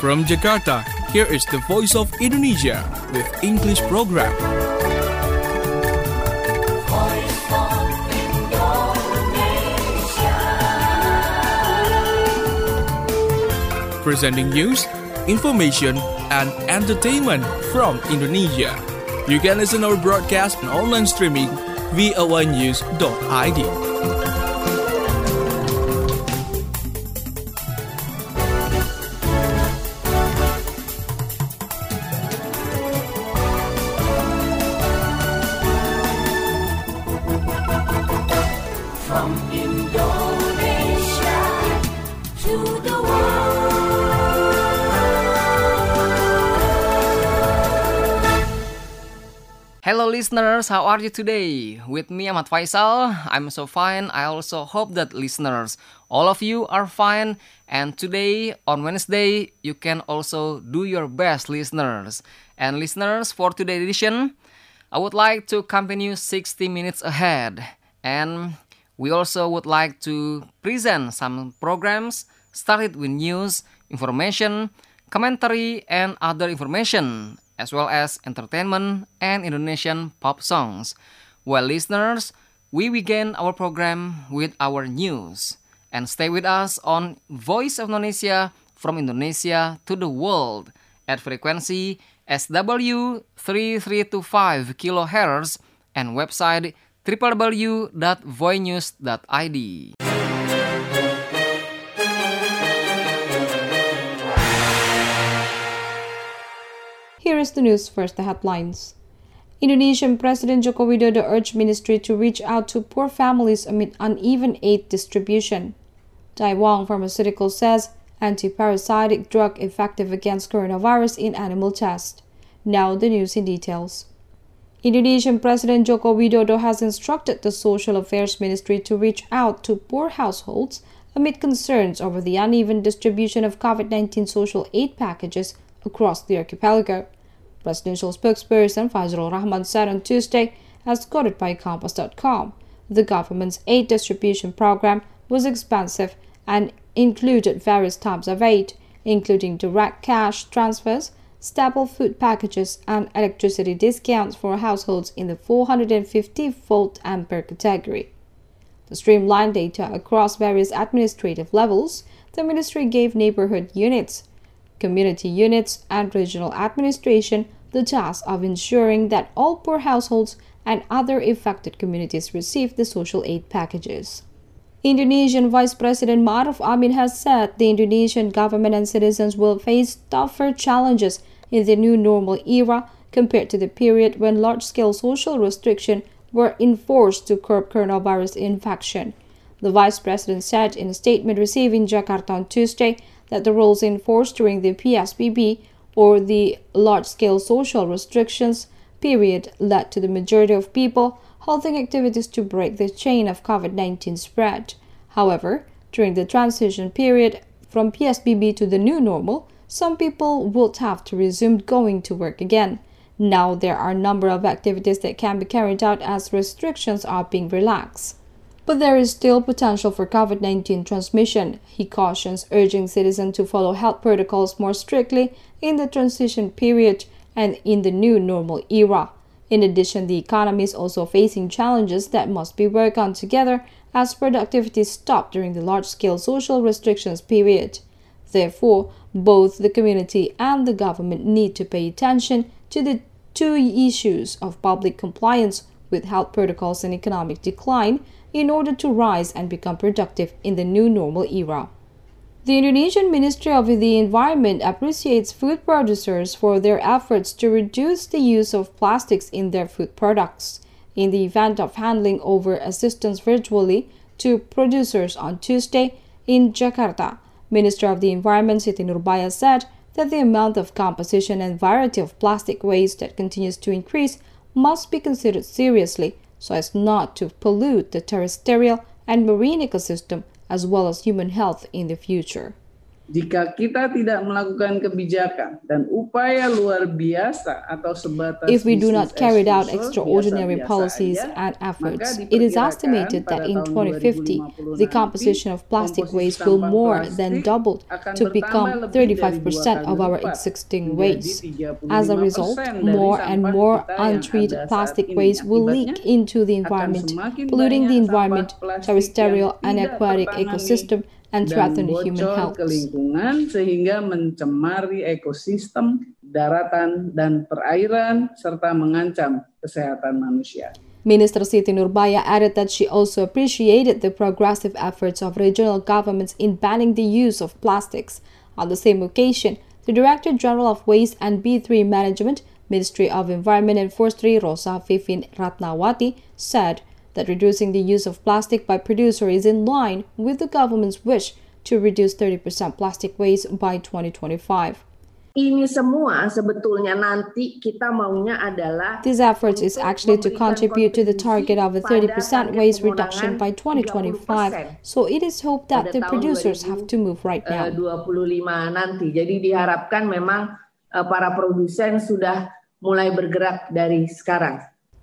From Jakarta, here is the Voice of Indonesia with English program. Voice of Indonesia. Presenting news, information, and entertainment from Indonesia. You can listen our broadcast and online streaming voanews.id. From Indonesia to the Hello listeners, how are you today? With me Ahmad Faisal, I'm so fine. I also hope that listeners, all of you are fine. And today, on Wednesday, you can also do your best, listeners. And listeners, for today's edition, I would like to accompany you 60 minutes ahead. And we also would like to present some programs started with news, information, commentary, and other information, as well as entertainment and Indonesian pop songs. Well, listeners, we begin our program with our news. And stay with us on Voice of Indonesia from Indonesia to the world at frequency SW 3325 kHz and website www.voinews.id. Here is the news, first the headlines. Indonesian President Joko Widodo urged ministry to reach out to poor families amid uneven aid distribution. Daewang Pharmaceutical says anti-parasitic drug effective against coronavirus in animal test. Now the news in details. Indonesian President Joko Widodo has instructed the Social Affairs Ministry to reach out to poor households amid concerns over the uneven distribution of COVID-19 social aid packages across the archipelago. Presidential spokesperson Fazlur Rahman said on Tuesday, as quoted by Kompas.com, the government's aid distribution program was expansive and included various types of aid, including direct cash transfers, staple food packages, and electricity discounts for households in the 450-volt ampere category. To streamline data across various administrative levels, the ministry gave neighborhood units, community units, and regional administration the task of ensuring that all poor households and other affected communities receive the social aid packages. Indonesian Vice President Ma'ruf Amin has said the Indonesian government and citizens will face tougher challenges in the new normal era compared to the period when large-scale social restrictions were enforced to curb coronavirus infection. The Vice President said in a statement received in Jakarta on Tuesday that the rules enforced during the PSBB, or the large-scale social restrictions period, led to the majority of people halting activities to break the chain of COVID-19 spread. However, during the transition period from PSBB to the new normal, some people would have to resume going to work again. Now there are a number of activities that can be carried out as restrictions are being relaxed. But there is still potential for COVID-19 transmission, he cautions, urging citizens to follow health protocols more strictly in the transition period and in the new normal era. In addition, the economy is also facing challenges that must be worked on together as productivity stopped during the large-scale social restrictions period. Therefore, both the community and the government need to pay attention to the two issues of public compliance with health protocols and economic decline in order to rise and become productive in the new normal era. The Indonesian Ministry of the Environment appreciates food producers for their efforts to reduce the use of plastics in their food products. In the event of handing over assistance virtually to producers on Tuesday in Jakarta, Minister of the Environment Siti Nurbaya said that the amount of composition and variety of plastic waste that continues to increase must be considered seriously so as not to pollute the terrestrial and marine ecosystem as well as human health in the future. Jika kita tidak melakukan kebijakan dan upaya luar biasa atau sebatas If we do not carry out bisnis as usual, extraordinary biasa-biasa policies aja, and efforts, maka it is diperkirakan estimated that pada in tahun 2050, 2050 the composition of plastic komposisi waste will sampah more than plastik double akan to bertambah become lebih dari 35% of dua our kali lipat, existing menjadi waste. As a 35% result, dari more and sampah more kita yang untreated ada plastic saat ini. waste will leak Akibatnya, into the akan environment, semakin polluting the banyak environment, sampah plastik terrestrial yang and tidak aquatic tertangani ecosystem, and dan threaten human bocor health. ke lingkungan sehingga mencemari ekosistem, daratan, dan perairan serta mengancam kesehatan manusia. Minister Siti Nurbaya added that she also appreciated the progressive efforts of regional governments in banning the use of plastics. On the same occasion, the Director General of Waste and B3 Management, Ministry of Environment and Forestry, Rosa Vivin Ratnawati, said that reducing the use of plastic by producer is in line with the government's wish to reduce 30% plastic waste by 2025. Ini semua sebetulnya nanti kita maunya adalah These efforts is actually to contribute to the target of a 30% waste reduction by 2025. So it is hoped that the producers have to move right now. 25 nanti. Jadi diharapkan memang para produsen sudah mulai bergerak dari sekarang.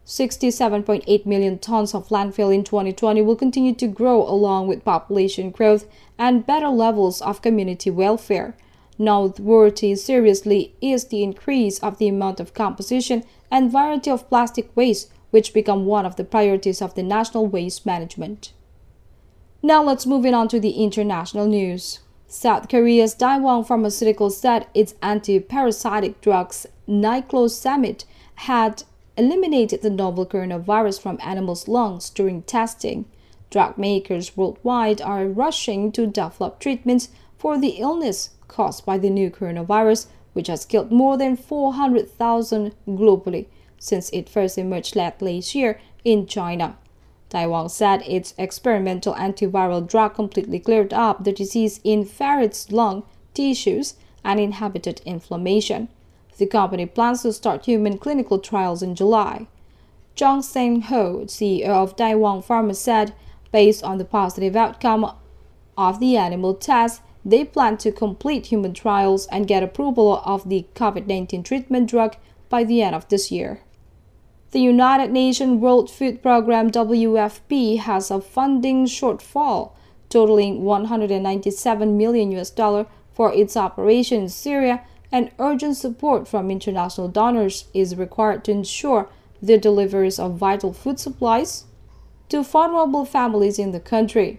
67.8 million tons of landfill in 2020 will continue to grow along with population growth and better levels of community welfare. Noteworthy seriously is the increase of the amount of composition and variety of plastic waste, which become one of the priorities of the national waste management. Now let's move on to the international news. South Korea's Daewon Pharmaceuticals said its anti-parasitic drugs niclosamide had eliminated the novel coronavirus from animals' lungs during testing. Drug makers worldwide are rushing to develop treatments for the illness caused by the new coronavirus, which has killed more than 400,000 globally since it first emerged late last year in China. Daewon said its experimental antiviral drug completely cleared up the disease in ferrets' lung tissues and inhibited inflammation. The company plans to start human clinical trials in July. Jung Sang-ho, CEO of Daewon Pharma, said, based on the positive outcome of the animal test, they plan to complete human trials and get approval of the COVID-19 treatment drug by the end of this year. The United Nations World Food Programme WFP has a funding shortfall totaling $197 million for its operation in Syria, and urgent support from international donors is required to ensure the deliveries of vital food supplies to vulnerable families in the country.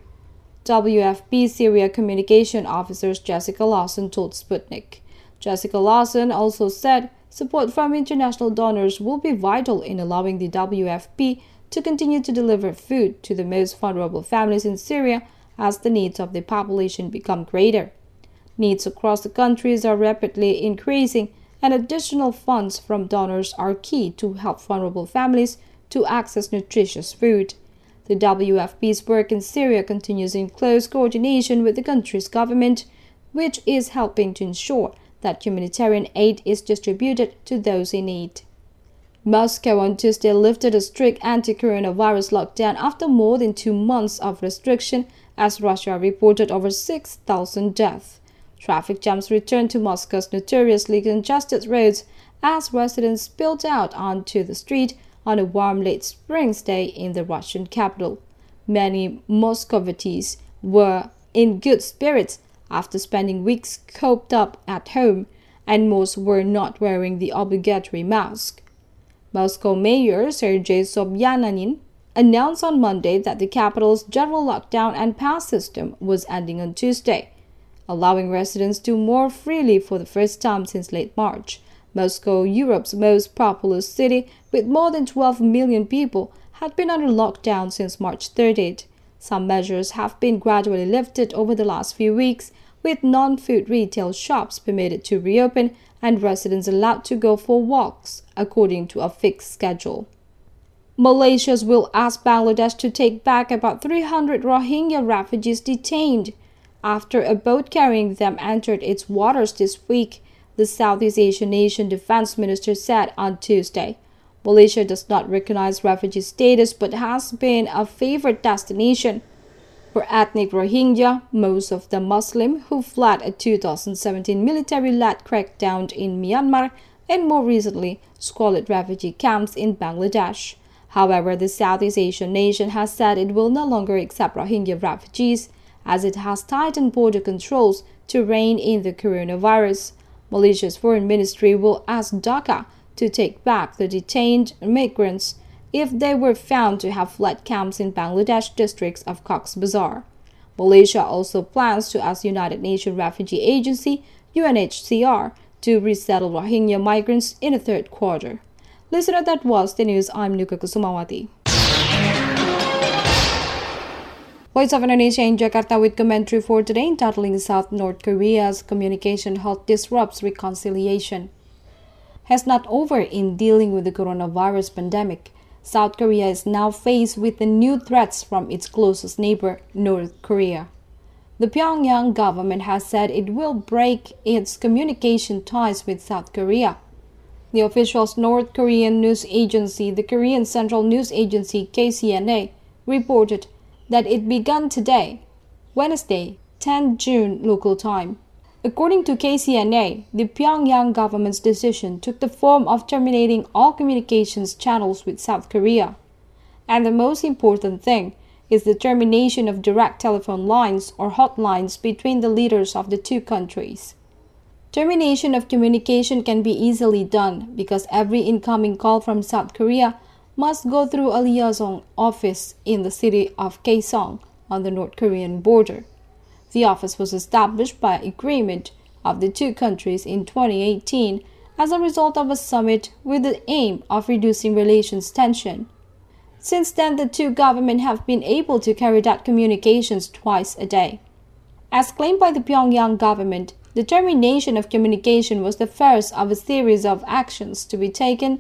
WFP Syria Communication Officer Jessica Lawson told Sputnik. Jessica Lawson also said support from international donors will be vital in allowing the WFP to continue to deliver food to the most vulnerable families in Syria as the needs of the population become greater. Needs across the countries are rapidly increasing, and additional funds from donors are key to help vulnerable families to access nutritious food. The WFP's work in Syria continues in close coordination with the country's government, which is helping to ensure that humanitarian aid is distributed to those in need. Moscow on Tuesday lifted a strict anti-coronavirus lockdown after more than 2 months of restriction, as Russia reported over 6,000 deaths. Traffic jams returned to Moscow's notoriously congested roads as residents spilled out onto the street on a warm late spring day in the Russian capital. Many Moscovites were in good spirits after spending weeks cooped up at home, and most were not wearing the obligatory mask. Moscow Mayor Sergei Sobyanin announced on Monday that the capital's general lockdown and pass system was ending on Tuesday, allowing residents to more freely for the first time since late March. Moscow, Europe's most populous city with more than 12 million people, had been under lockdown since March 30th. Some measures have been gradually lifted over the last few weeks, with non-food retail shops permitted to reopen and residents allowed to go for walks according to a fixed schedule. Malaysia will ask Bangladesh to take back about 300 Rohingya refugees detained after a boat carrying them entered its waters this week, the Southeast Asian nation defense minister said on Tuesday. Malaysia does not recognize refugee status but has been a favored destination. for ethnic Rohingya, most of them Muslim, who fled a 2017 military-led crackdown in Myanmar and more recently squalid refugee camps in Bangladesh. However, the Southeast Asian nation has said it will no longer accept Rohingya refugees as it has tightened border controls to rein in the coronavirus. Malaysia's foreign ministry will ask Dhaka to take back the detained migrants if they were found to have fled camps in Bangladesh districts of Cox's Bazar. Malaysia also plans to ask United Nations Refugee Agency UNHCR to resettle Rohingya migrants in the third quarter. Listener, that was the news. I'm Nuka Kusumawati. Voice of Indonesia in Jakarta with commentary for today entitling South North Korea's communication halt disrupts reconciliation. Has not over in dealing with the coronavirus pandemic. South Korea is now faced with the new threats from its closest neighbor, North Korea. The Pyongyang government has said it will break its communication ties with South Korea. The official North Korean news agency, the Korean Central News Agency KCNA, reported that it began today, Wednesday, 10 June local time. According to KCNA, the Pyongyang government's decision took the form of terminating all communications channels with South Korea. And the most important thing is the termination of direct telephone lines or hotlines between the leaders of the two countries. Termination of communication can be easily done because every incoming call from South Korea must go through a liaison office in the city of Kaesong on the North Korean border. The office was established by agreement of the two countries in 2018 as a result of a summit with the aim of reducing relations tension. Since then, the two governments have been able to carry out communications twice a day. As claimed by the Pyongyang government, the termination of communication was the first of a series of actions to be taken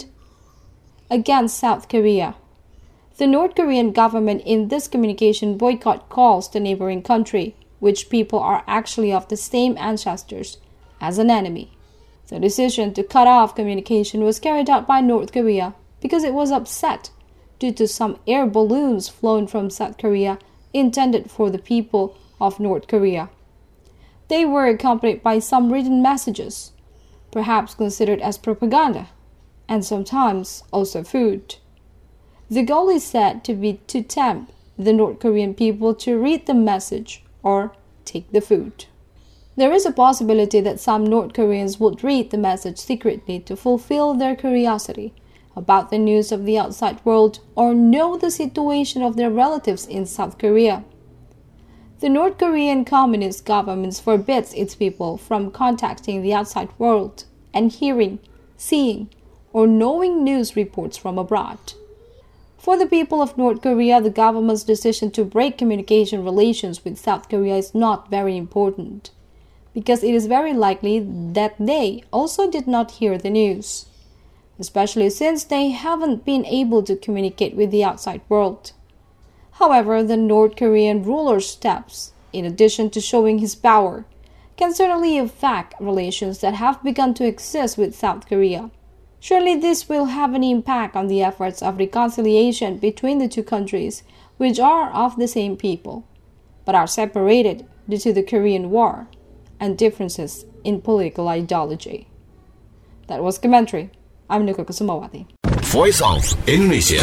against South Korea. The North Korean government in this communication boycott calls the neighboring country, which people are actually of the same ancestors, as an enemy. The decision to cut off communication was carried out by North Korea because it was upset due to some air balloons flown from South Korea intended for the people of North Korea. They were accompanied by some written messages, perhaps considered as propaganda, and sometimes also food. The goal is said to be to tempt the North Korean people to read the message or take the food. There is a possibility that some North Koreans would read the message secretly to fulfill their curiosity about the news of the outside world or know the situation of their relatives in South Korea. The North Korean Communist government forbids its people from contacting the outside world and hearing, seeing, or knowing news reports from abroad. For the people of North Korea, the government's decision to break communication relations with South Korea is not very important, because it is very likely that they also did not hear the news, especially since they haven't been able to communicate with the outside world. However, the North Korean ruler's steps, in addition to showing his power, can certainly affect relations that have begun to exist with South Korea. Surely this will have an impact on the efforts of reconciliation between the two countries, which are of the same people, but are separated due to the Korean War and differences in political ideology. That was commentary. I'm Nuka Kusumawati. Voice of Indonesia.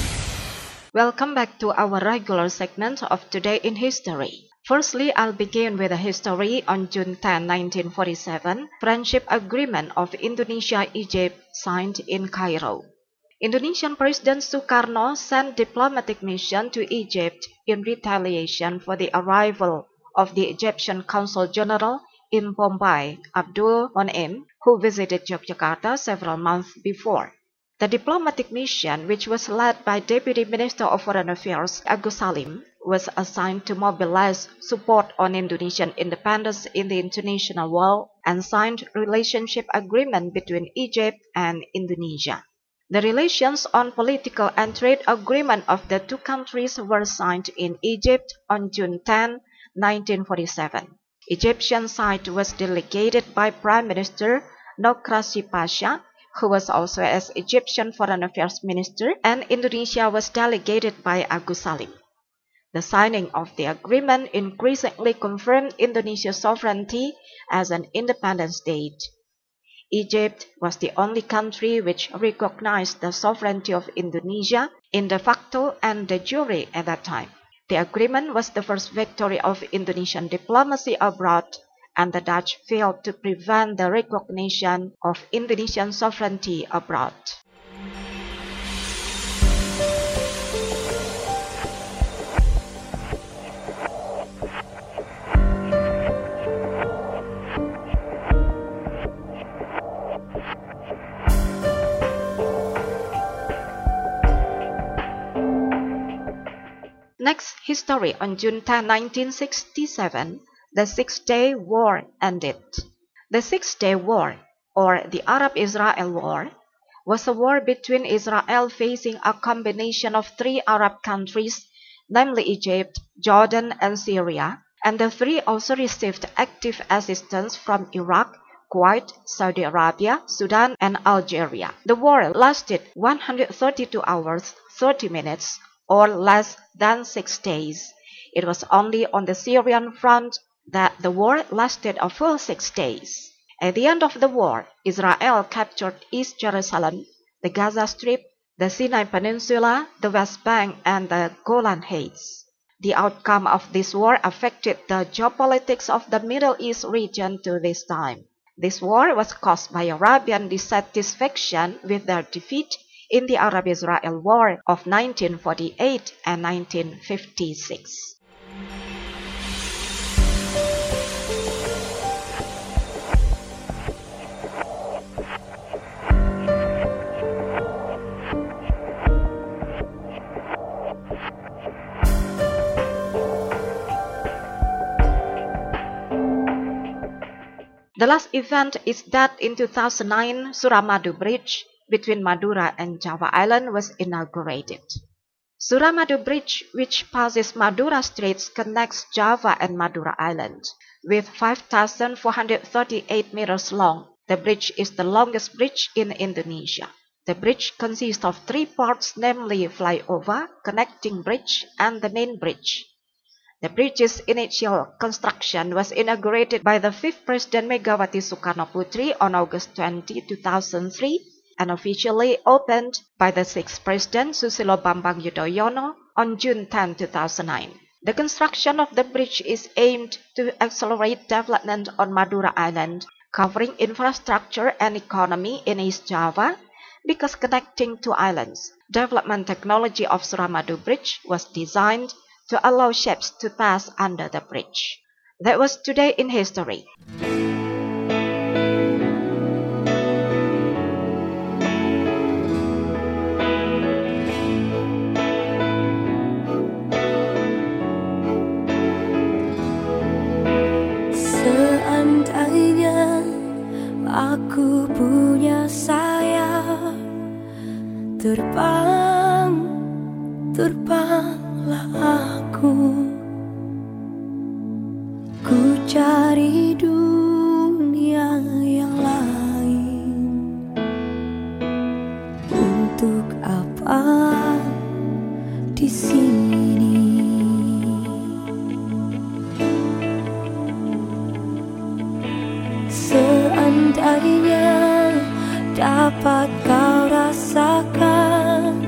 Welcome back to our regular segment of Today in History. Firstly, I'll begin with a history. On June 10, 1947, Friendship Agreement of Indonesia-Egypt signed in Cairo. Indonesian President Sukarno sent diplomatic mission to Egypt in retaliation for the arrival of the Egyptian Consul General in Bombay, Abdul Monem, who visited Yogyakarta several months before. The diplomatic mission, which was led by Deputy Minister of Foreign Affairs Agus Salim, was assigned to mobilize support on Indonesian independence in the international world and signed relationship agreement between Egypt and Indonesia. The relations on political and trade agreement of the two countries were signed in Egypt on June 10, 1947. Egyptian side was delegated by Prime Minister Nokrasi Pasha, who was also as Egyptian Foreign Affairs Minister, and Indonesia was delegated by Agus Salim. The signing of the agreement increasingly confirmed Indonesia's sovereignty as an independent state. Egypt was the only country which recognized the sovereignty of Indonesia in de facto and de jure at that time. The agreement was the first victory of Indonesian diplomacy abroad, and the Dutch failed to prevent the recognition of Indonesian sovereignty abroad. Next, history on June 10, 1967, the Six-Day War ended. The Six-Day War, or the Arab-Israel War, was a war between Israel facing a combination of three Arab countries, namely Egypt, Jordan, and Syria, and the three also received active assistance from Iraq, Kuwait, Saudi Arabia, Sudan, and Algeria. The war lasted 132 hours, 30 minutes, or less than 6 days. It was only on the Syrian front that the war lasted a full 6 days. At the end of the war, Israel captured East Jerusalem, the Gaza Strip, the Sinai Peninsula, the West Bank, and the Golan Heights. The outcome of this war affected the geopolitics of the Middle East region to this time. This war was caused by Arabian dissatisfaction with their defeat in the Arab-Israel War of 1948 and 1956. The last event is that in 2009, Suramadu Bridge between Madura and Java Island was inaugurated. Suramadu Bridge, which passes Madura Straits, connects Java and Madura Island. With 5,438 meters long, the bridge is the longest bridge in Indonesia. The bridge consists of three parts, namely flyover, connecting bridge, and the main bridge. The bridge's initial construction was inaugurated by the 5th President Megawati Sukarno Putri on August 20, 2003, and officially opened by the 6th President Susilo Bambang Yudhoyono on June 10, 2009. The construction of the bridge is aimed to accelerate development on Madura Island, covering infrastructure and economy in East Java, because connecting two islands. Development technology of Suramadu Bridge was designed to allow ships to pass under the bridge. That was Today in History. Seandainya aku punya sayap, terbanglah aku. Ku cari dunia yang lain. Untuk apa di sini? Seandainya dapat kau rasakan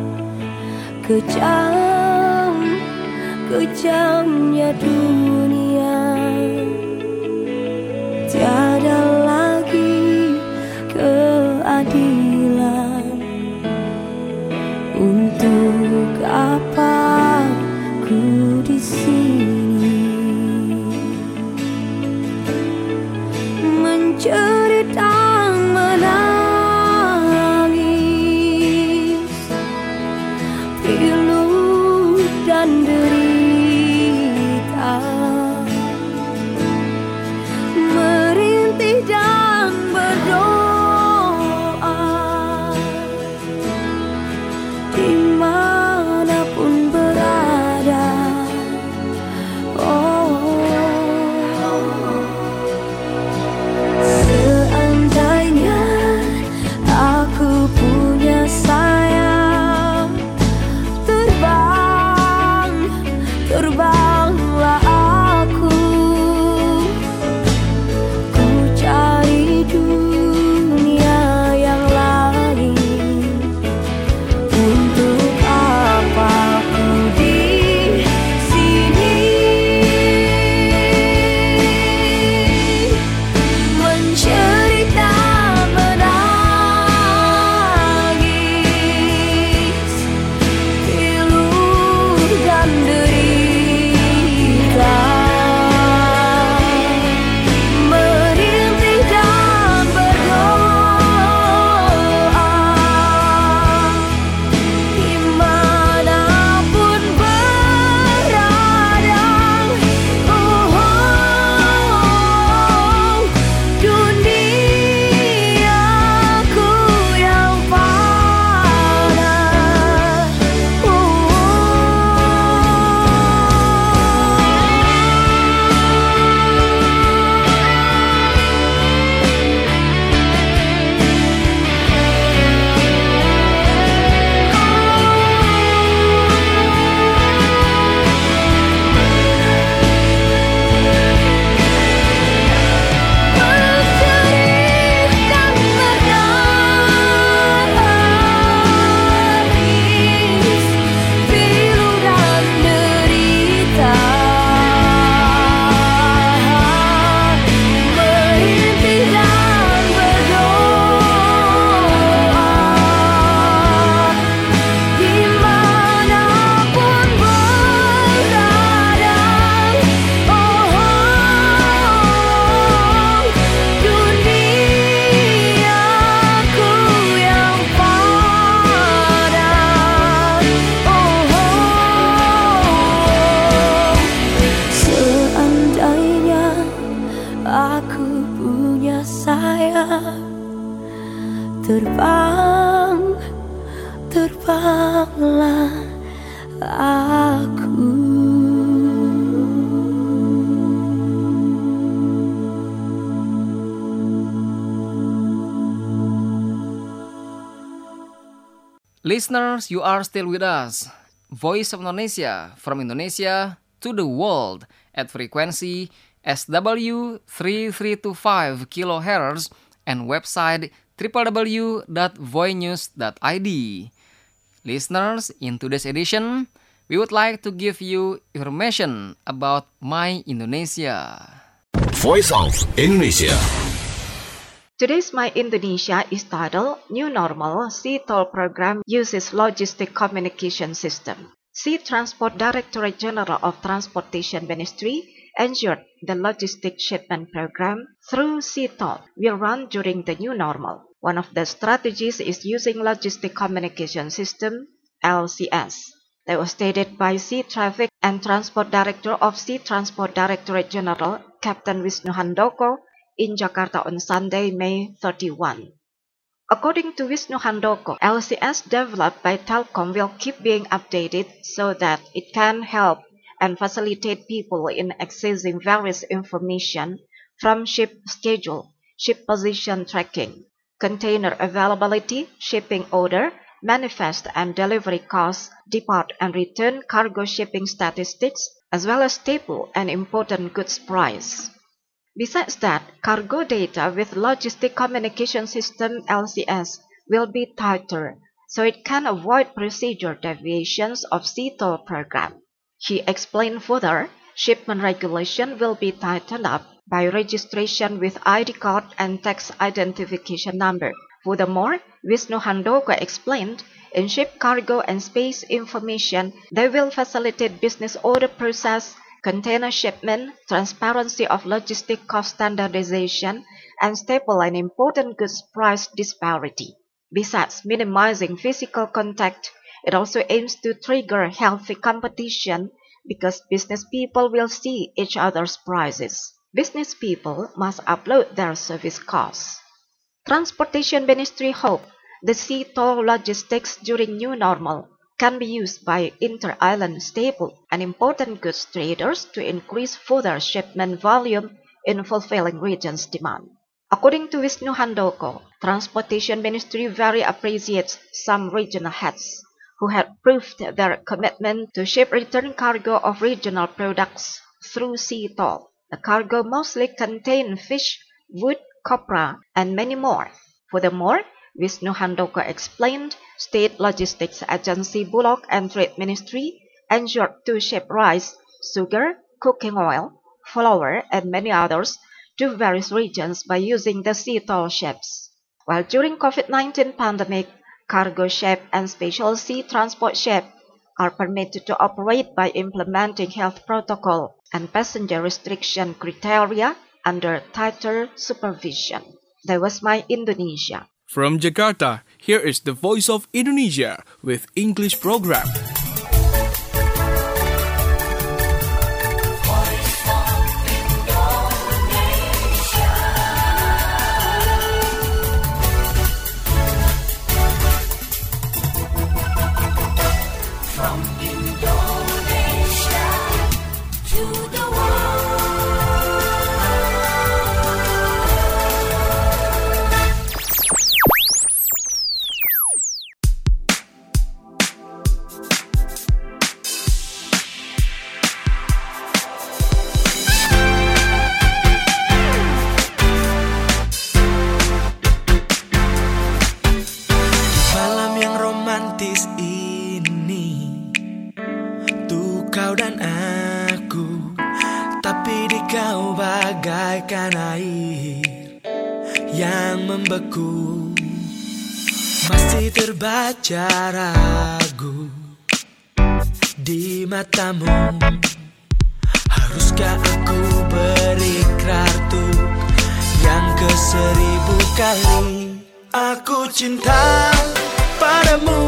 kejamnya dunia, tiada lagi keadilan. Untuk apa ku di sini menjerit dan menangis, pilu dan derita, merintih dan berdoa, dimanapun berada. Seandainya aku punya sayap, aku. Listeners, you are still with us. Voice of Indonesia, from Indonesia to the world at frequency SW 3325 kHz and website www.voinews.id. Listeners, in today's edition, we would like to give you information about My Indonesia. Voice of Indonesia. Today's My Indonesia is titled New Normal Sea Toll Program Uses Logistic Communication System. Sea Transport Directorate General of Transportation Ministry ensured the logistic shipment program through sea toll will run during the new normal. One of the strategies is using Logistic Communication System, LCS. That was stated by Sea Traffic and Transport Director of Sea Transport Directorate General, Captain Wisnu Handoko, in Jakarta on Sunday, May 31. According to Wisnu Handoko, LCS developed by Telkom will keep being updated so that it can help and facilitate people in accessing various information from ship schedule, ship position tracking, container availability, shipping order, manifest and delivery costs, depart and return cargo shipping statistics, as well as staple and important goods price. Besides that, cargo data with Logistic Communication System LCS will be tighter, so it can avoid procedure deviations of sea toll program. He explained further, shipment regulation will be tightened up by registration with ID card and tax identification number. Furthermore, Wisnu Handoko explained, in ship cargo and space information, they will facilitate business order process, container shipment, transparency of logistic cost standardization, and staple and important goods price disparity. Besides minimizing physical contact, it also aims to trigger healthy competition because business people will see each other's prices. Business people must upload their service costs. Transportation Ministry hope the sea toll logistics during new normal can be used by inter-island staple and important goods traders to increase further shipment volume in fulfilling regions' demand. According to Wisnu Handoko, Transportation Ministry very appreciates some regional heads who had proved their commitment to ship return cargo of regional products through sea toll. The cargo mostly contain fish, wood, copra, and many more. Furthermore, Wisnu Handoko explained, State Logistics Agency Bulog and Trade Ministry ensured to ship rice, sugar, cooking oil, flour, and many others to various regions by using the sea toll ships. While during COVID-19 pandemic, cargo ship and special sea transport ship are permitted to operate by implementing health protocol and passenger restriction criteria under tighter supervision. That was My Indonesia. From Jakarta, here is the Voice of Indonesia with English program. Masih terbaca ragu di matamu. Haruskah aku berikrar tuh yang ke-1000 kali? Aku cinta padamu.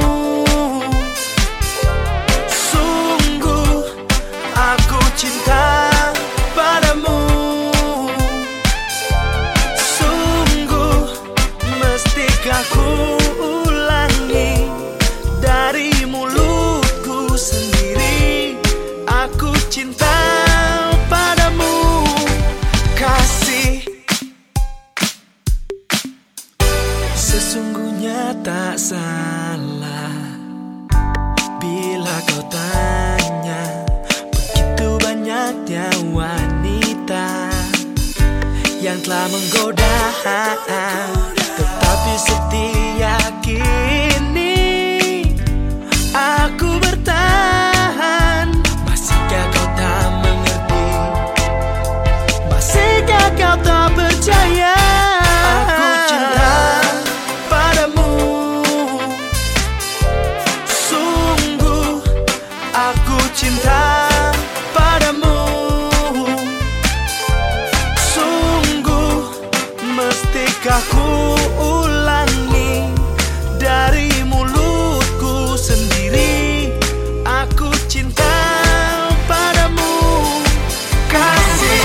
Sungguh aku cinta padamu. Sungguh mestikah ku ulangi dari mulutku sendiri. yang telah menggoda, tetapi setia kini aku bertahan. Masihkah kau tak mengerti? Masihkah kau tak percaya? Aku cinta padamu, sungguh aku cinta padamu. Sungguh mestikah ku ulangi dari mulutku sendiri? Aku cinta padamu, kasih.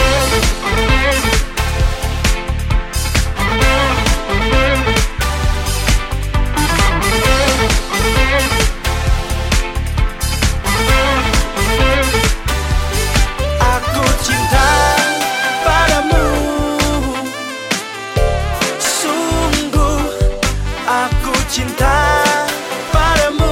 Aku cinta padamu, sungguh aku cinta padamu.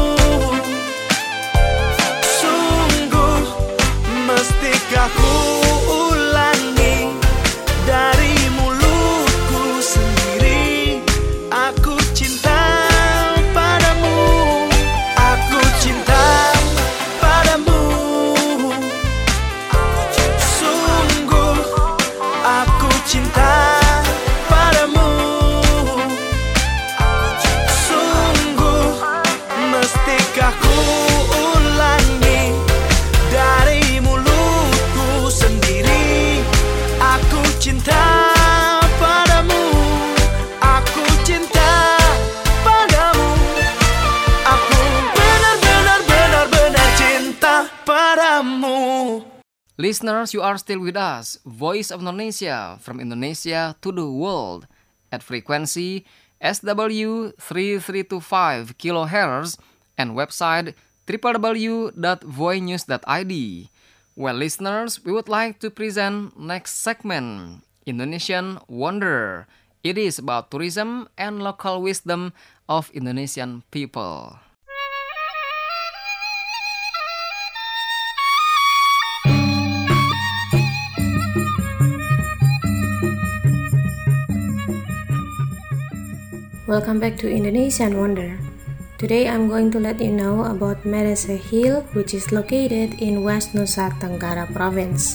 Sungguh mestikah ku ulangi dari mulutku sendiri? Aku cinta padamu, aku cinta padamu. Sungguh aku cinta padamu. Sungguh mestikah ku ulangi dari mulutku sendiri? Aku cinta padamu, aku cinta padamu. Aku benar-benar cinta padamu. Listeners, you are still with us, Voice of Indonesia, from Indonesia to the world, at frequency SW 3325 kHz and website www.voinews.id. Well, listeners, we would like to present next segment, Indonesian Wonder. It is about tourism and local wisdom of Indonesian people. Welcome back to Indonesian Wonder. Today I'm going to let you know about Merese Hill, which is located in West Nusa Tenggara Province.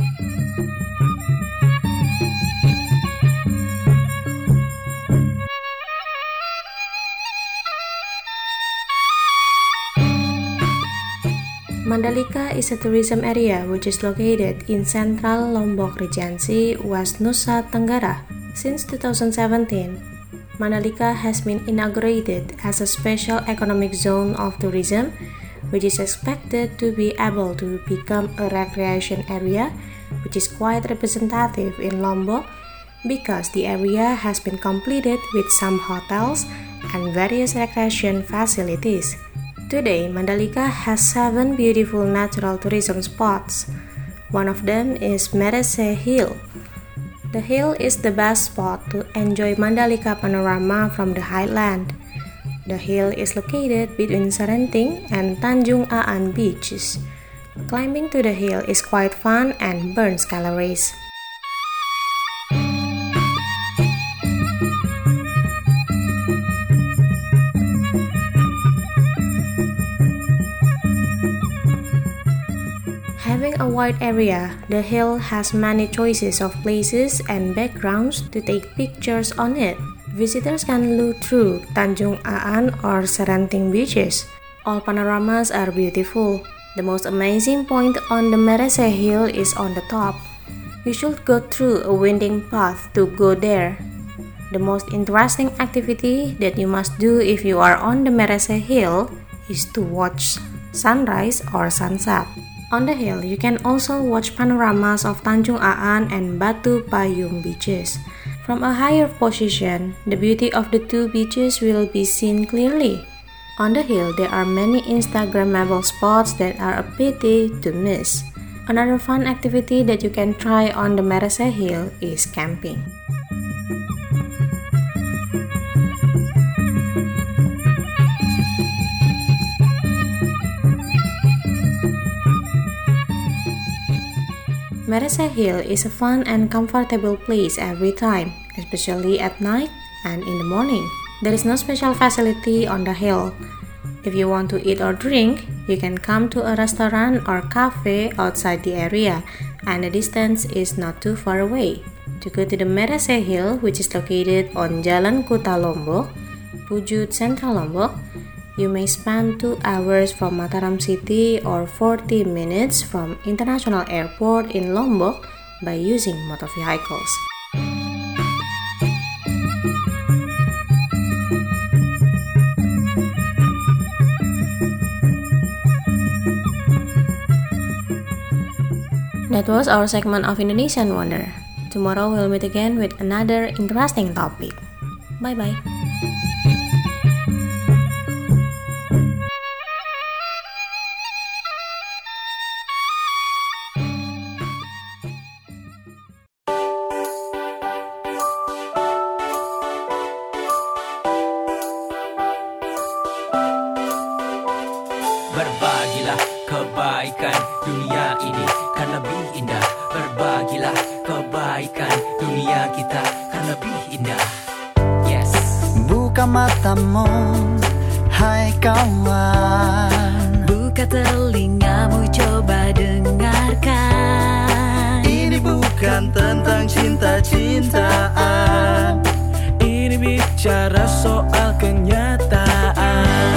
Mandalika is a tourism area which is located in central Lombok Regency, West Nusa Tenggara. Since 2017, Mandalika has been inaugurated as a special economic zone of tourism, which is expected to be able to become a recreation area, which is quite representative in Lombok because the area has been completed with some hotels and various recreation facilities. Today, Mandalika has 7 beautiful natural tourism spots. One of them is Merese Hill. The hill is the best spot to enjoy Mandalika panorama from the highland. The hill is located between Serenting and Tanjung Aan beaches. Climbing to the hill is quite fun and burns calories. Having a wide area, the hill has many choices of places and backgrounds to take pictures on it. Visitors can look through Tanjung Aan or Serenting beaches. All panoramas are beautiful. The most amazing point on the Merese Hill is on the top. You should go through a winding path to go there. The most interesting activity that you must do if you are on the Merese Hill is to watch sunrise or sunset. On the hill, you can also watch panoramas of Tanjung Aan and Batu Payung beaches. From a higher position, the beauty of the two beaches will be seen clearly. On the hill, there are many Instagrammable spots that are a pity to miss. Another fun activity that you can try on the Merese Hill is camping. Merasa Hill is a fun and comfortable place every time, especially at night and in the morning. There is no special facility on the hill. If you want to eat or drink, you can come to a restaurant or cafe outside the area, and the distance is not too far away. To go to the Merasa Hill, which is located on Jalan Kota Lombok, Pujut Central Lombok, you may spend 2 hours from Mataram City or 40 minutes from International Airport in Lombok by using motor vehicles. That was our segment of Indonesian Wonder. Tomorrow we'll meet again with another interesting topic. Bye-bye. Berbagilah kebaikan dunia ini kan lebih indah. Berbagilah kebaikan dunia kita kan lebih indah. Yes. Buka matamu, hai kawan. Buka telingamu, coba dengarkan. Ini bukan tentang cinta-cintaan. Ini bicara soal kenyataan.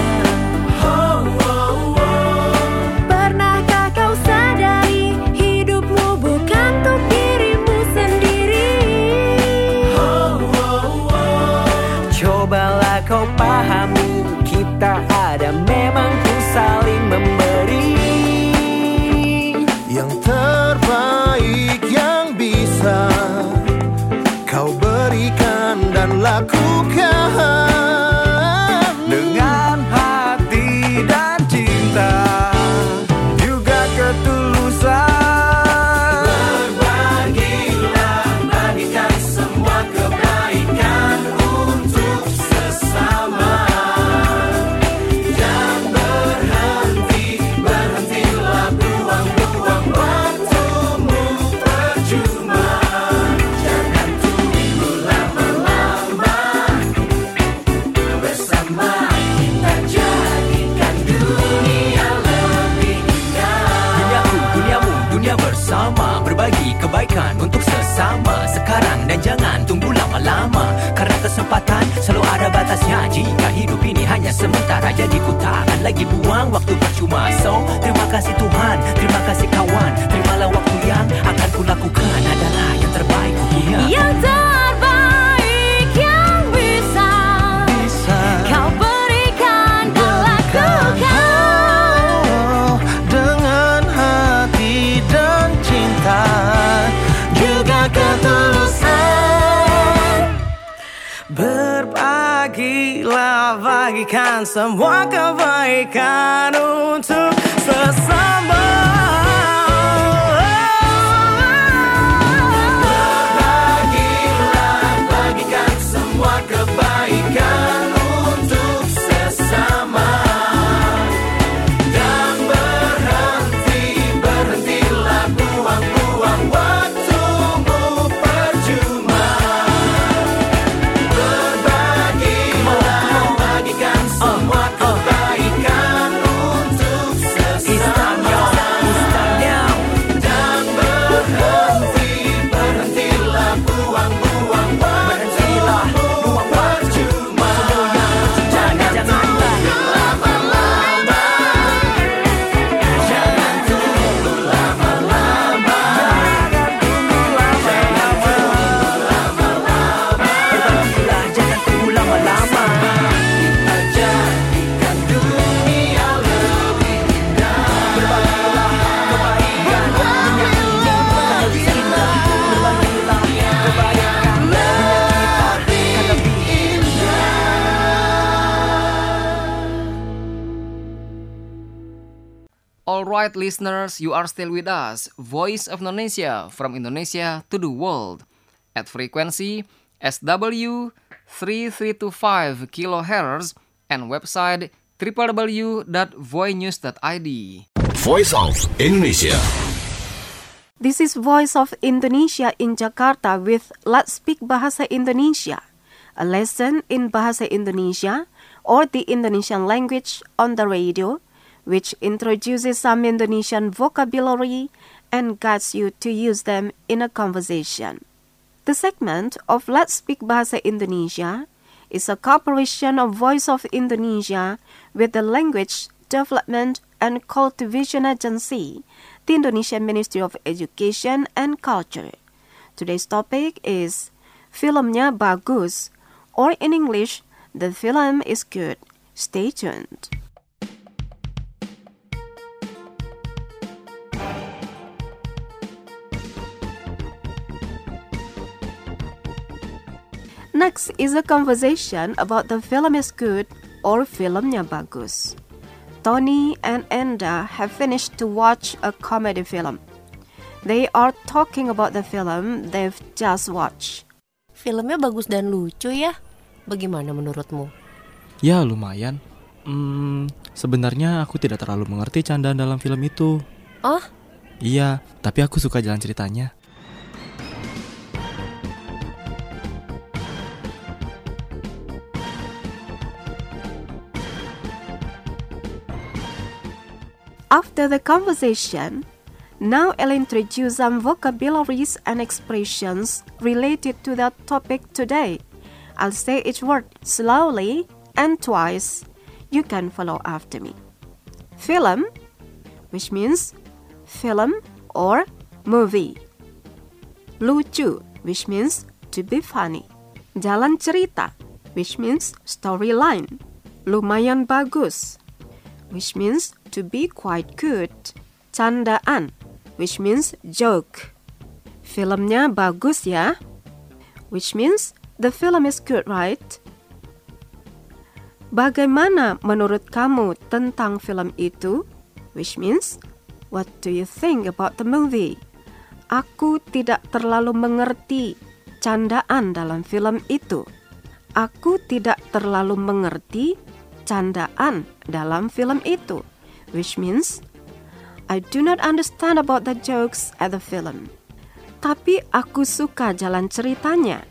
Pernahkah kau sadari hidupmu bukan untuk dirimu sendiri? Cobalah kau pahami, kita ada memang untuk saling memberi. Yang terbaik yang bisa kau berikan dan lakukan dengan hati dan cinta, juga ketulusan. Berbagilah, bagikan semua kebaikan untuk sesama. Jangan berhenti, berhentilah buang-buang waktumu percuma. Jangan tunggu lama-lama, bersama kita jadikan dunia lebih indah. Duniaku, duniamu, dunia bersama, berbagi kebaikan untuk sesama. Sekarang dan jangan tunggu lama-lama, karena kesempatan selalu ada batasnya. Jika hidup ini hanya sementara, jadi ku takkan lagi buang waktu percuma. So, terima kasih Tuhan, terima kasih kawan. Terimalah waktu yang akan ku lakukan adalah yang terbaik dunia. Yang terbaik yang bisa kau berikan dan lakukan dengan hati dan cinta, juga ketulusan. Berbagilah, bagikan semua kebaikan untuk sesama. Berbagilah, bagikan semua kebaikan untuk sesama. Dan berhenti, berhentilah buang-buang waktumu percuma. Berbagilah, bagikan semua kebaikan untuk sesama. Dan berhenti, berhentilah buang-buang waktumu percuma. Jangan tunggu lama-lama, jangan tunggu lama-lama, berbagilah, jangan tunggu lama-lama. Kita jadikan dunia lebih indah. Berbagilah kebaikan dunia ini kan lebih indah. Berbagilah kebaikan dunia kita kan lebih indah. Alright listeners, you are still with us, Voice of Indonesia, from Indonesia to the world, at frequency SW 3325 kHz and website www.voinews.id. Voice of Indonesia. This is Voice of Indonesia in Jakarta with Let's Speak Bahasa Indonesia, a lesson in Bahasa Indonesia or the Indonesian language on the radio, which introduces some Indonesian vocabulary and guides you to use them in a conversation. The segment of Let's Speak Bahasa Indonesia is a cooperation of Voice of Indonesia with the Language Development and Cultivation Agency, the Indonesian Ministry of Education and Culture. Today's topic is Filmnya bagus, or in English, the film is good. Stay tuned. Next is a conversation about the film is good or filmnya bagus. Tony and Enda have finished to watch a comedy film. They are talking about the film they've just watched. Filmnya bagus dan lucu ya? Bagaimana menurutmu? Ya lumayan. Sebenarnya aku tidak terlalu mengerti candaan dalam film itu. Oh? Iya, tapi aku suka jalan ceritanya. After the conversation, now I'll introduce some vocabularies and expressions related to the topic today. I'll say each word slowly and twice. You can follow after me. Film, which means film or movie. Lucu, which means to be funny. Jalan cerita, which means storyline. Lumayan bagus, which means to be quite good. Candaan, which means joke. Filmnya bagus ya, which means the film is good, right? Bagaimana menurut kamu tentang film itu? Which means, what do you think about the movie? Aku tidak terlalu mengerti candaan dalam film itu. Aku tidak terlalu mengerti candaan dalam film itu. Which means, I do not understand about the jokes at the film. Tapi aku suka jalan ceritanya.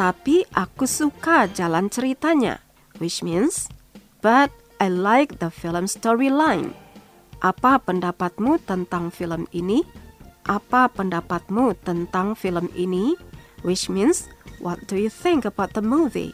Which means, but I like the film storyline. Apa pendapatmu tentang film ini? Which means, what do you think about the movie?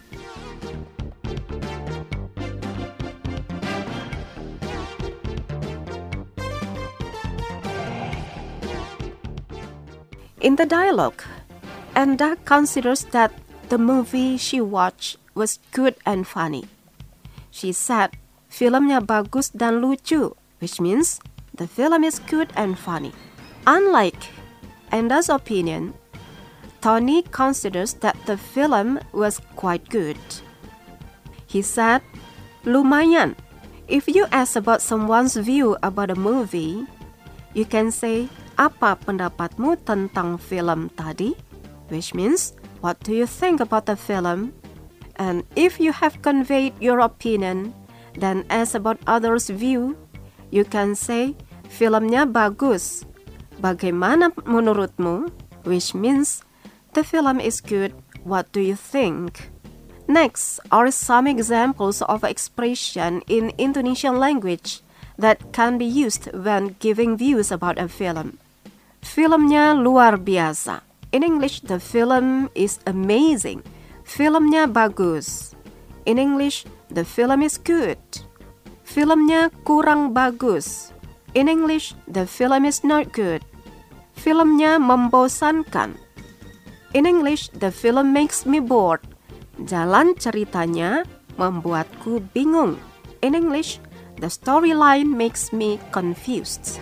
In the dialogue, Enda considers that the movie she watched was good and funny. She said, filmnya bagus dan lucu, which means the film is good and funny. Unlike Enda's opinion, Tony considers that the film was quite good. He said, lumayan. If you ask about someone's view about a movie, you can say, apa pendapatmu tentang film tadi? Which means, what do you think about the film? And if you have conveyed your opinion, then ask about others' view, you can say, filmnya bagus. Bagaimana menurutmu? Which means, the film is good. What do you think? Next are some examples of expression in Indonesian language that can be used when giving views about a film. Filmnya luar biasa. In English, the film is amazing. Filmnya bagus. In English, the film is good. Filmnya kurang bagus. In English, the film is not good. Filmnya membosankan. In English, the film makes me bored. Jalan ceritanya membuatku bingung. In English, the storyline makes me confused.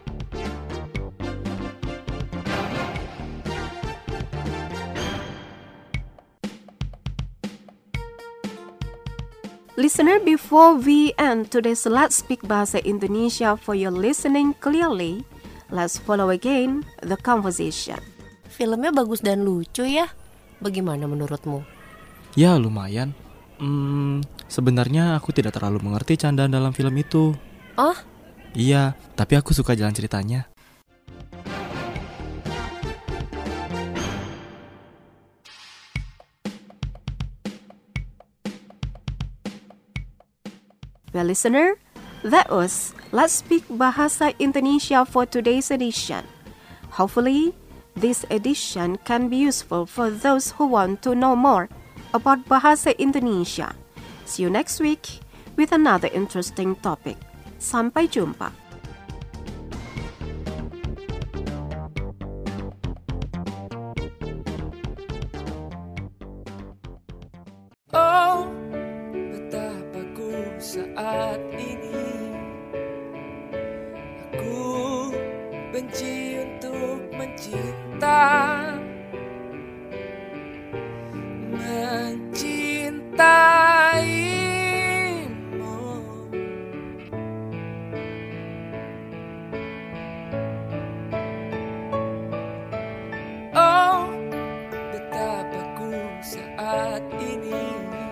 Listener, before we end today's Let's Speak Bahasa Indonesia for your listening clearly, let's follow again the conversation. Filmnya bagus dan lucu ya? Bagaimana menurutmu? Ya lumayan. Sebenarnya aku tidak terlalu mengerti candaan dalam film itu. Oh? Iya, tapi aku suka jalan ceritanya. Dear listener, that was Let's Speak Bahasa Indonesia for today's edition. Hopefully, this edition can be useful for those who want to know more about Bahasa Indonesia. See you next week with another interesting topic. Sampai jumpa. Oh, betapa ku saat ini. Aku benci untuk mencinta. Mencintaimu. Oh, betapa ku saat ini.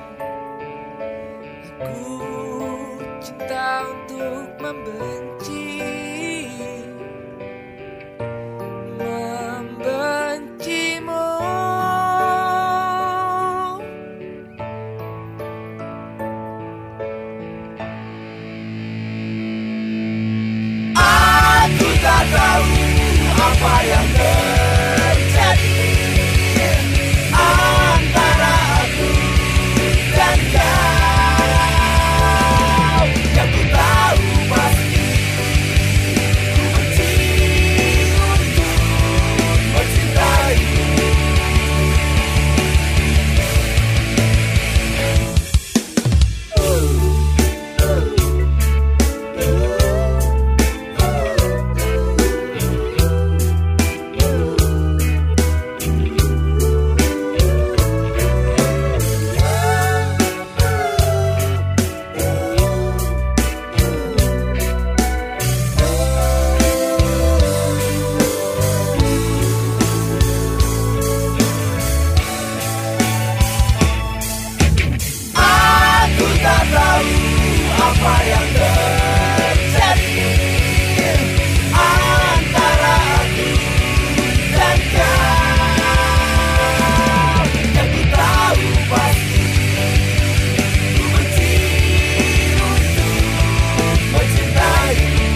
Aku cinta untuk membenci. Membencimu. Aku tak tahu apa yang terjadi antara aku dan kau. Yang ku tahu pasti ku benci untuk mencintaimu. Aku tak tahu apa yang terjadi antara aku dan kau. Yang ku tahu pasti ku benci untuk mencintaimu.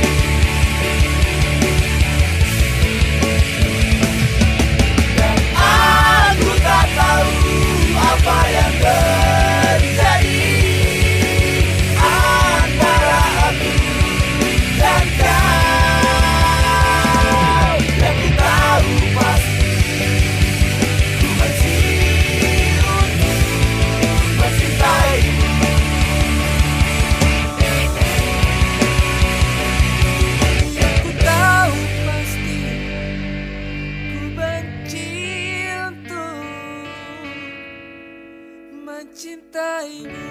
Dan aku tak tahu apa yang terjadi antara aku dan kau. Yang ku tahu pasti ku benci untuk mencintaimu. Ku tahu pasti ku benci untuk mencintaimu.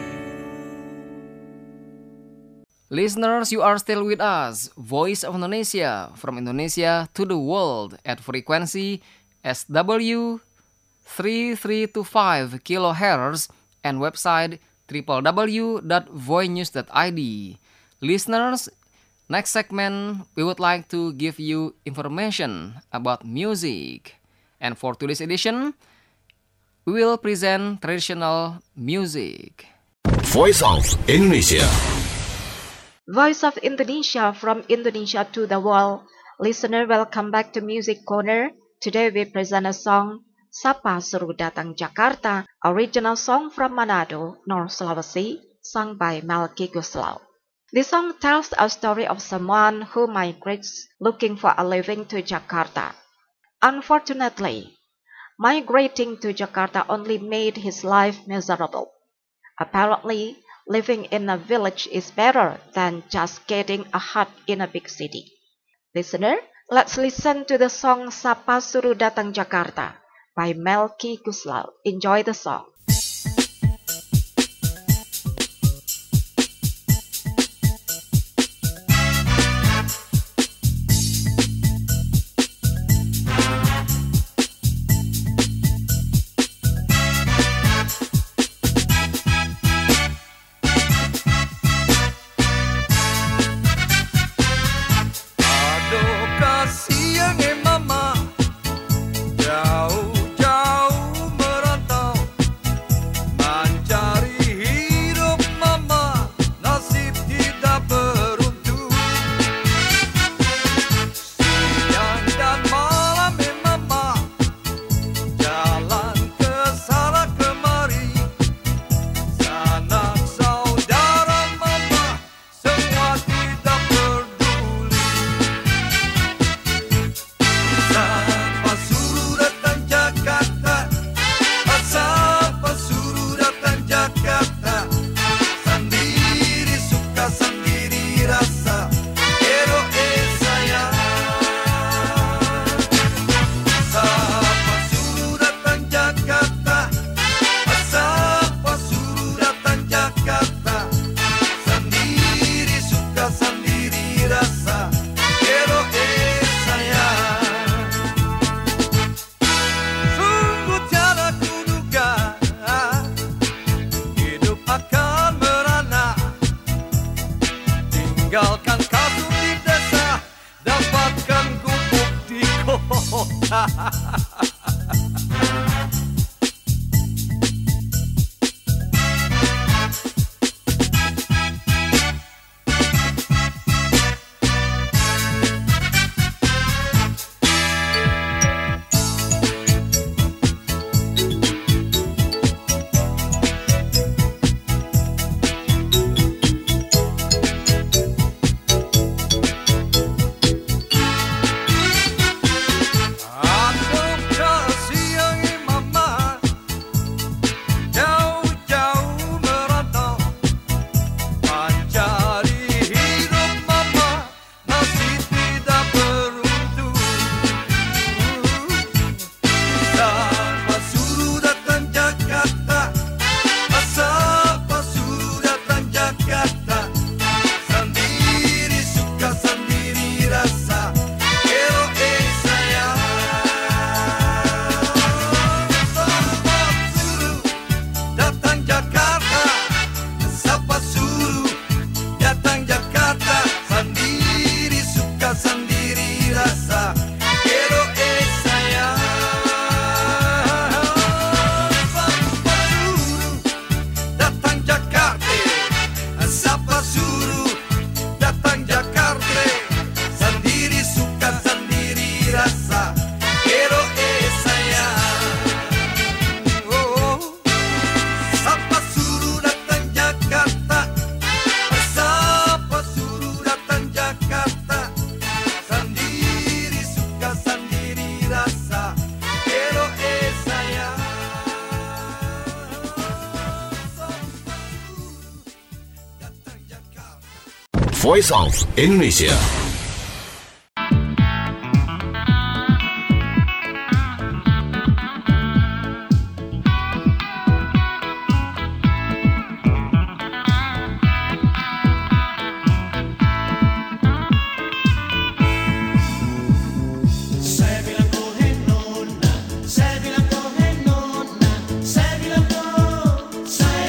Listeners, you are still with us, Voice of Indonesia, from Indonesia to the world at frequency SW 3325 kHz and website www.voinews.id. Listeners, next segment we would like to give you information about music. And for today's edition, we will present traditional music. Voice of Indonesia. Voice of Indonesia from Indonesia to the world. Listener, welcome back to Music Corner. Today we present a song, Sapa Suruh Datang Jakarta, original song from Manado, North Sulawesi, sung by Melky Guslau. The song tells a story of someone who migrates looking for a living to Jakarta. Unfortunately, migrating to Jakarta only made his life miserable. Apparently, living in a village is better than just getting a hut in a big city. Listener, let's listen to the song Sapa Suruh Datang Jakarta by Melky Guslau. Enjoy the song. Jauh-jauh merantau Voice of Indonesia.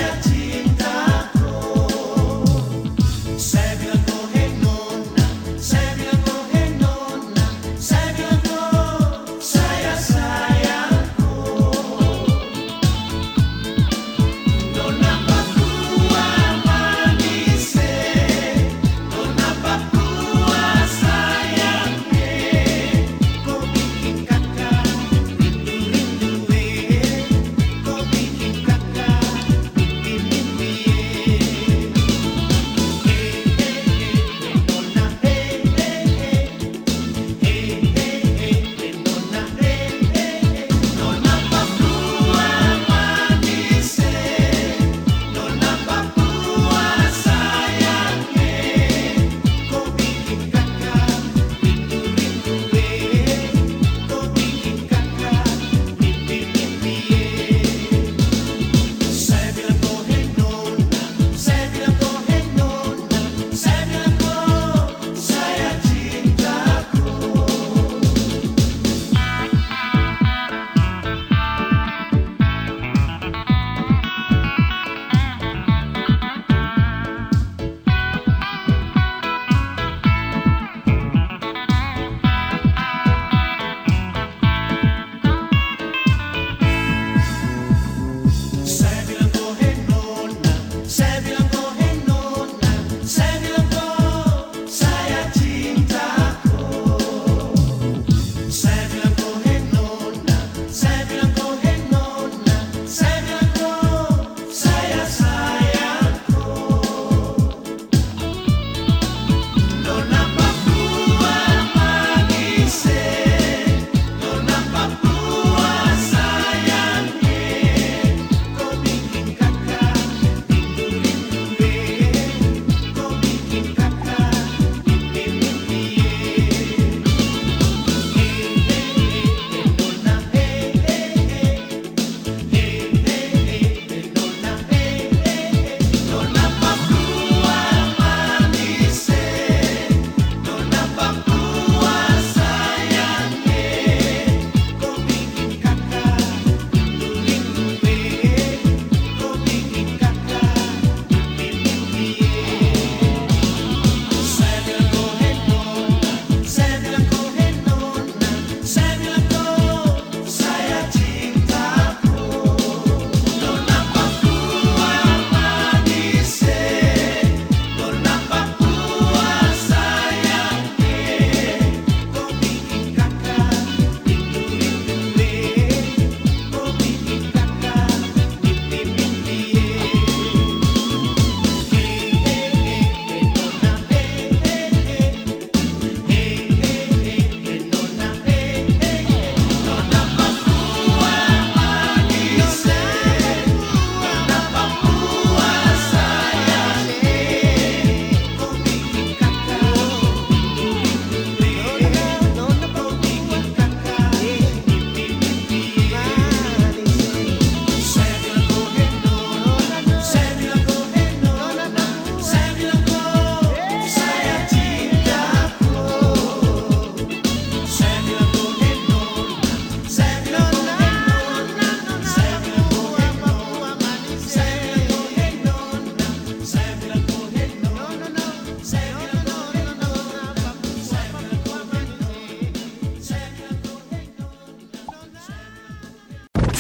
Saya bilang, oh hey nona,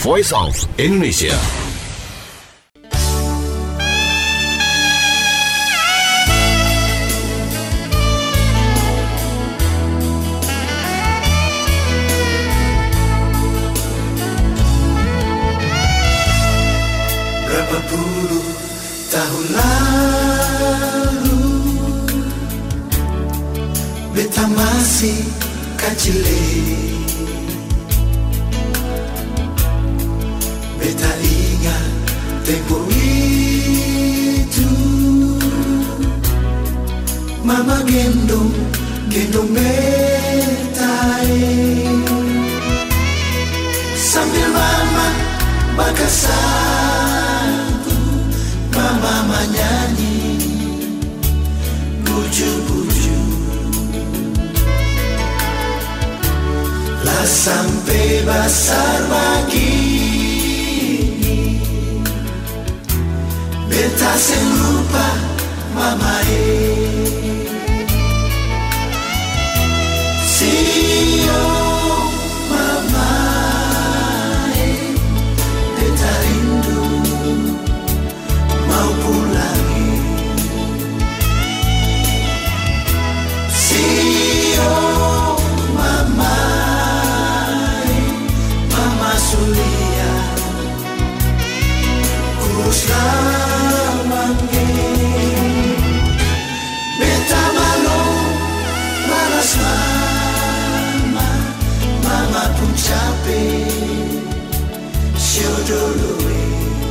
Voice of Indonesia. Berapa puluh tahun lalu beta masih kecil, beta ingat tempo itu mama gendong beta sambil mama bakar sagu, mama menyanyi buju-buju. Lah sampai besar begini, beta sen lupa mama Sio mama beta rindu mau pulang. Sio mama sulia urus lawange beta malo malas mama pun capek siodoloi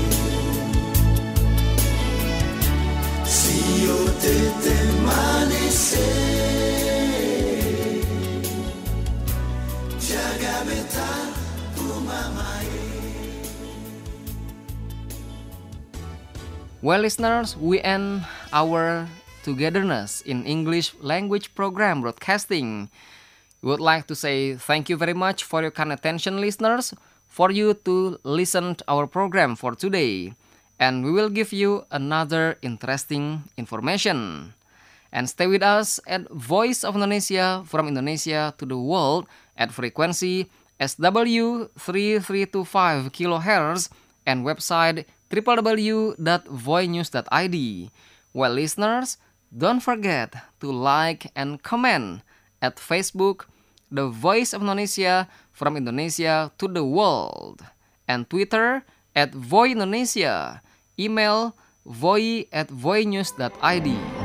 sio tete manese jaga beta. Well, listeners, we end our togetherness in English language program broadcasting. We would like to say thank you very much for your kind attention, listeners, for you to listen to our program for today. And we will give you another interesting information. And stay with us at Voice of Indonesia from Indonesia to the world at frequency SW 3325 kHz and website www.voinews.id. Well, listeners, don't forget to like and comment at Facebook, The Voice of Indonesia from Indonesia to the world, and Twitter at Voi Indonesia, email voi@voinews.id.